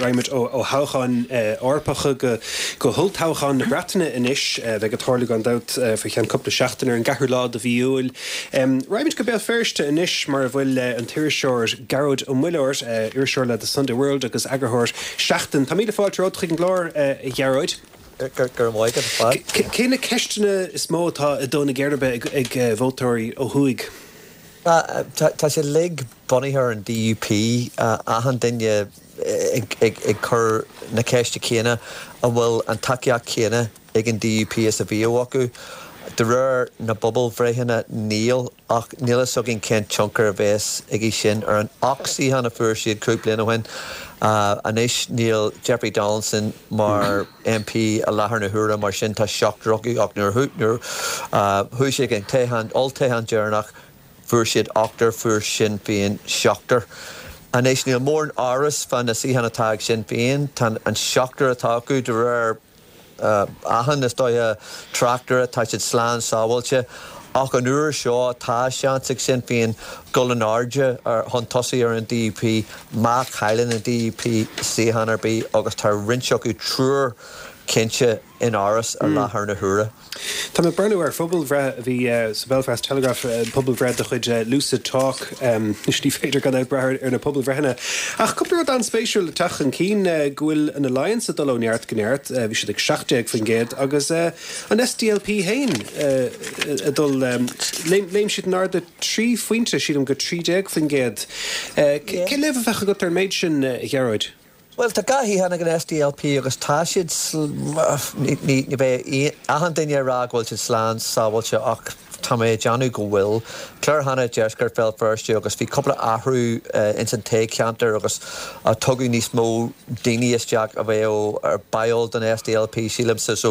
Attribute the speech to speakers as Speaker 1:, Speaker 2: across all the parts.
Speaker 1: raimid ó háchan orpacha go hultáchan na bratainine inis bheith go tháirla an dat fa chean coppla seachtain ar an gahar lá a bhíúil. Raimid go beal first inis mar bhfuil an tíirseoir Garrod ó Mullors úrseoir le the Sunday World agus agurthir seachtain. Tá míle fáilte rád chuig an glár I Garrod.
Speaker 2: Gur mhaig an fad.
Speaker 1: Céine ceistena is mó tá a dóna ggéirbe ag bhótóirí ó thuig.
Speaker 2: Tá sé lig bonithe an DUP ahan duine ag chur na ceiste céine a bhfuil an takeíocht céine ag an DUP is a bhío acu. De réir na bubble bhréithinna níl ach níl is sogin cén chuncar a bhés ag í sin ar an oxí hana fuair siad cúpla na hain. Anis níl Jeffrey Donaldson mar MP a lethar na húra mar sin tá seach rogaí ach nuair thuair sé an téhan dearnach fuair siad achtar fuair sin bíon seachtar. Anis níl mór an áras fan na síhanna tag sin bíon tan an seachtar atá acu de réir ahan is dói tractor tá siad slán sábhailte ach an uair seo tá seansaigh sin bíon golanarde ar hon tosaí ar an DUP má chaileann an DUP síhanar bí agus tá rinseach acu trúr cinse in áras ar lethar na húra.
Speaker 1: Tá me brenu ar phobal bhre bhí sa Belfast Telegraph phobal bhre de chuid Lucid Talk is tí féidir gan brethir ar na phobal bhrehanna. Ach cupla an spéisiúil tachan cín gúil an alliance a dolóneart gnéart bhí siad ag 60 fan géad agus an SDLP hain a dul léim siad nar de 3 faointe siad go 30 fan géad. Cé leh fecha go tar méid sin Garrod?
Speaker 2: Well, tá gaithí hana an SDLP agus tá siad ní bheith ahan duine rá bhfuil siad slán sábhailte ach tá mé Johnny go bhfuil Claire Hannah Jescar fel first agus bhí coppla ahrú in san té ceantar agus tugaí níos mó daoine isteach a bheith ó ar bail don SDLP sílimsa so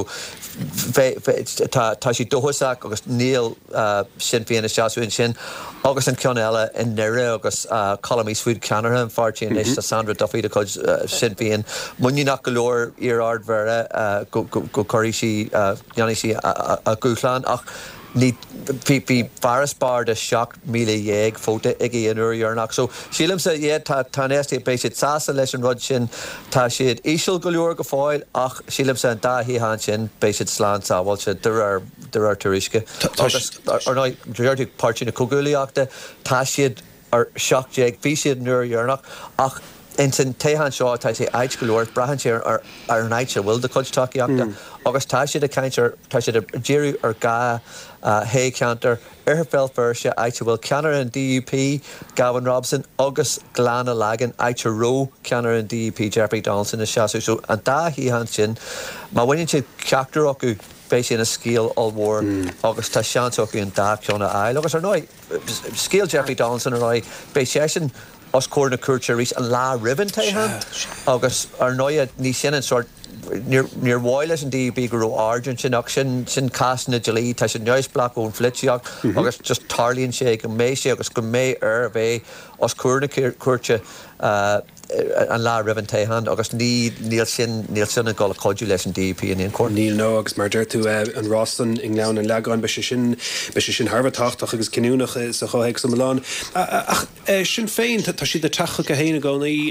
Speaker 2: tá sí dóthasach agus níl sin bhíonna seaúin sin agus an ceann eile in nire agus Colm Eastwood Canarha an fartíon is Sandra Duffy de chuid sin bhíon muinneach go leor ar ard bhera go choirí sí Johnny sí a gúchláán ach ní bhí farasbar de 7,000 fóta ag ianúir dhearnach. So sílim sa tá néistí béis siad sása leis an rud sin tá siad ísisiil go leor go fáil ach sílim sa an dáhíán sin béis siad slán sábhailte de ar turisce. Ar ná dúirtí páirtína cogúlaíachta tá siad ar 7 bhí siad nuair dhearnach ach in sin téhan seo tá sé ait go leor brahan sé ar an aitse bhfuil de chuid takeíachta agus tá siad a caiintear tá siad a ddíirú ar gá hé ceantar ar fel firse aite bhfuil ceanar an DUP Gavin Robson agus Glána Lagan aite ró ceanar an DUP Jeffrey Donaldson na seaú so an dá híhan sin má bhainn siad ceachtar acu béis sin a scíal allmór agus tá seansa acu an dá ceanna eil agus ar nói scíal Jeffrey Donaldson ar nói béis sé sin os cór na cuairte rís an lá riban téhan agus ar nói ní sin an sort near Wailes and DB go Argent sin casna Jalí tá sin neis black ón flitseach agus just tarlíonn sé go mé sé agus go mé ar bheith os cuairna cuairte an lá riban téhan agus níl sin a gáil codú leis an DP in cór.
Speaker 1: Níl nó agus mar deir tú an Roston in leann an leáin be sin Harbhatáach agus cinúnach sa chohéic sa Milán. Ach sin féin tá siad de tacha go héine gcónaí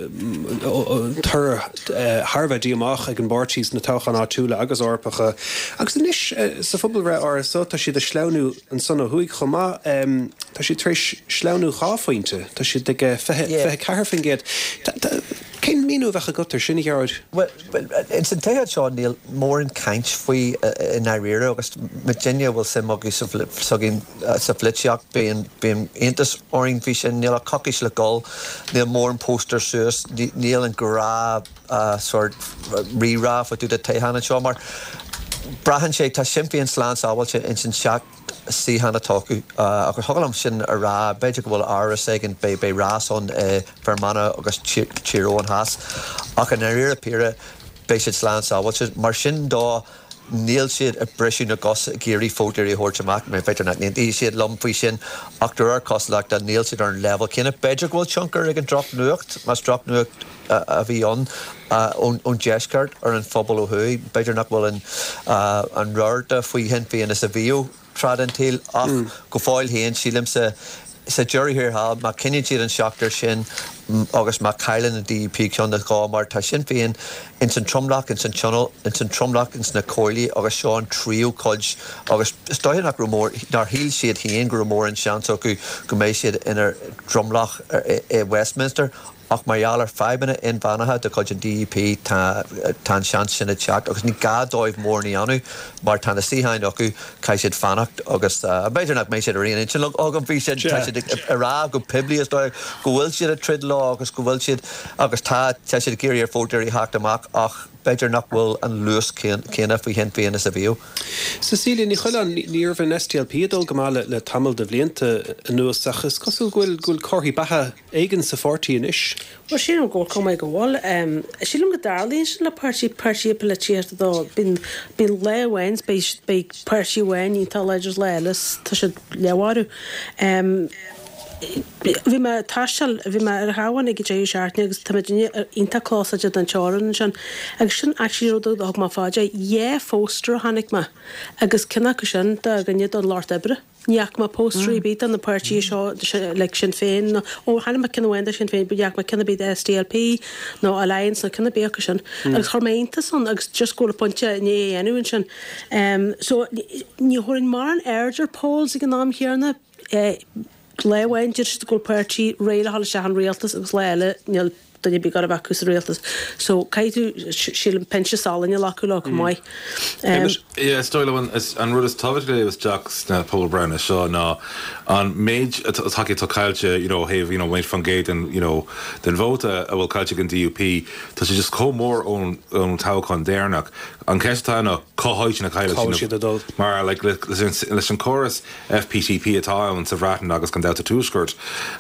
Speaker 1: tar Harbha díamach ag an bartíos na táchan átúla agus orpacha. Agus inis sa phobal ré ar so tá siad a sleanú an sanna thuig chomá tá siad tréis sleanú cháfainte tá siad ag fethe cairfin géad. Cén míú bhecha gotar sinna Garrod? Well,
Speaker 2: in san téad seo níl mór an caint faoi in Nairira agus Virginia bhfuil sim agus sa flitseach bíon intas oring bhí sin níl a cocis le gol níl mór an póster suas níl an gorá sort rírá fa tú de téhanna seo mar brahan sé tá simpaíon slán sábhailte in sin seach sí hanna toku agus hogalam sin a rá beidir go bhfuil áras agin be rásón fermana agus tíro an has ach an éire píre bei siad slán sábhailte mar sin dá níl siad a breisiú na gos géirí fótirí hórteach mé beidir na ní siad lomfaí sin ach dúir cosleach a níl siad ar an level cinna beidir go bhfuil chunkar ag an drop nuacht mas drop nuacht a bhí ón Jescart ar an phobal ó thuí beidir nach bhfuil an rarda faoi hen féin is a bhíú trad an til ach go fáil héan sílim sa jury here ha má cinine siad an seachtar sin agus má caiilen na DUP ceann na gá mar tá Sinn Féin in san tromlach in san channel in san tromlach in na Corley agus seán tríú coid agus stoithe nach mór nar híl siad híon gur mór an seanso go mééis siad inar dromlach i Westminster ach marhealar febanna in bhanathe de coid an DUP tá sean sinna teach agus ní gádóibh mór ní anú mar tána síhain acu cai siad fannacht agus beidir nach mééis siad a réon sin agam bhí siad ará go piblias go bhfuil siad a trid lá agus go bhfuil siad agus tá siad géirí ar fótar í hacht amach ach beidir nach bhfuil an luas céanna faoi hen féanna sa bhíú.
Speaker 1: Cecilia, ní chuile níor an STLP adul go mála le tamil de bblianta nuas achas cosú ghfuil corthaí batha éigen sa fortaí inis?
Speaker 3: Well, sí an ggóil com go bháil. Sílim go darlíonn sin le páirtí pelatíirta dó bín lehhains bei páirtí bhain í tá leidir leilas tá sé leabharú. Bhí me táisiil bhí me ar háhain ag déú seaartne agus táidirine ionta clásaide an teáran sin agus sin eisiúdú ag má fáide fóstra hanig me agus cinna go sin de gannne an Lord Ebre. Níach má póstrí bit an na páirtí seo le Sinn Féin ó hanna me cinhhainde Sinn Féin, buach me cinna bíd SDLP nó Alliance na cinna bécha sin agus chormaonnta san agus just go pointe ní dhéanúin sin. So ní thuann mar an airdir póls ag an nám chearna lehhain just go páirtí réile hall se an réaltas agus leile níl danne bí gar a bacus réaltas. So caiú sílim pense sálainne lacu le mai.
Speaker 4: Stoilehan an rud is táhaid was Jacks na Paul Brown seo ná an méid take tá caiilte heh went fan gate and den vóta a bhfuil caiilte an DUP tá sé just comór ón táchán déirnach an ceistána cóáid na caiile mar leis an choras FPTP atá an sa bhreatan agus gan dáta túscoirt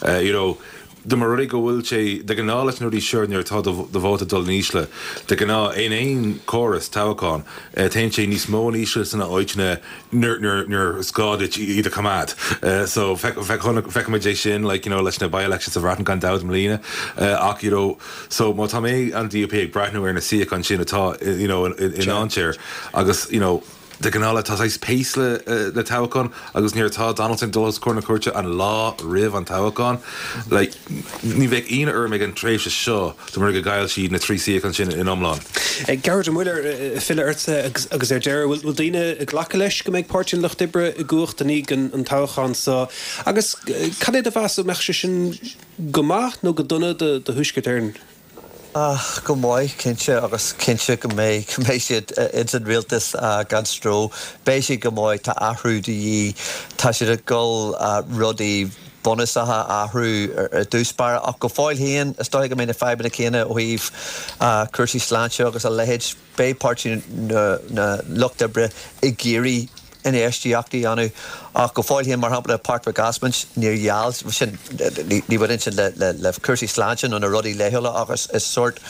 Speaker 4: de mar ruí go bhfuil sé de gná leis nuirí seirnear tá do bhóta dul níosle de gná éon choras táchán taon sé níos mó níosle sanna áitne nuair scáid iad cumad so feicimiid é sin leis na by-elections a bhreatan gan dáid mlína ach so má tá mé an DUP ag breithnú ar na siach an sin atá in anséir agus de gnála tá éis péis le táchán agus níor tá Donaldson dullas corna cuairte an lá rih an táchán ní bheith ina méid an tréimhse seo do mar go gail siad na trísaí an sin in omláin.
Speaker 1: Garrett Muller fille airsa agus ar deir bhfuil daoine ghlacha leis go méid páirtin Loch Dibre i gcuacht an an táchán sa agus cad é a bheas meach sin gomacht nó go duna de thuisce éirn?
Speaker 2: Go maiid cinse agus cinse go méid siad in rialtas gan stró. Béisi go maiid tá ahrúdaí tá siad a gol rudaí bonusathe ahrú dúspar ach go fáil híon stoig go mé na febanna chéine ó híh Cursaí Sláinte agus a lehéid bépáirtí na Loch Dibre i géirí in éisteachtaí anú ach go fáil híon mar hampla Páirc Gasmans níor gheall sin ní bhfuil sin le Cursaí Sláinte nó na rudaí léthúla agus is sort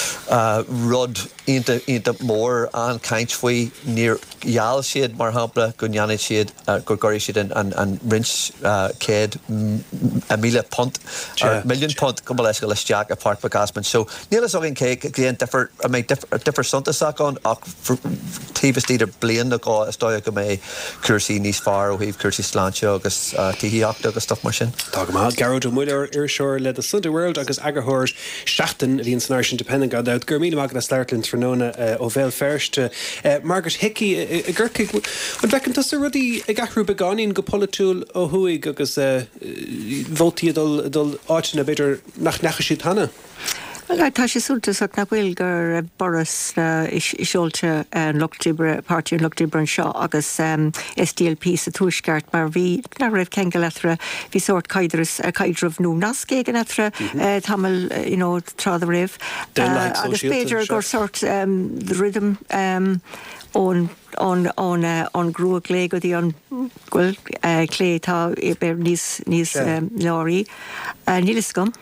Speaker 2: rud ionta mór an caint faoi níor gheall siad mar hampla go ngeannaid siad go goirí siad an rins céad $1 million punt go leis go leisteach a Páirc Gasmans. So níl is agin cé gléon differ suntasachán ach tíbhtíidir blian aá istóid go mé Cursaí níos fearr ó híh Cursaí Sláinte agus tííachta agus stuff mar sin.
Speaker 1: Tá go maith Garrett Muller ar seoir le a Sunday World agus agarthir seachtain bhí an Irish Independent gad out gur míle agus leirlinn tróna ó bhéil ferste. Margaret Hickey i ggurcaigh bud bhecinn tusa rudí ag ahrú beáín go polúil ó thuig agus bhótaí dul áitina beidir nach necha siad hana.
Speaker 5: Well, tá sé súltasach na bhfuil gur Boris isiolta Loch Dibre, páirtí Loch Dibre an seo agus SDLP sa túisceart mar bhí na raibh ceanga leithre bhí sort caidrih nó nascé an leithre tamil trád a raibh agus beidir gur sort the rhythm on grúa lé go dtí an ghfuil clé tá ber níos láirí nílas gom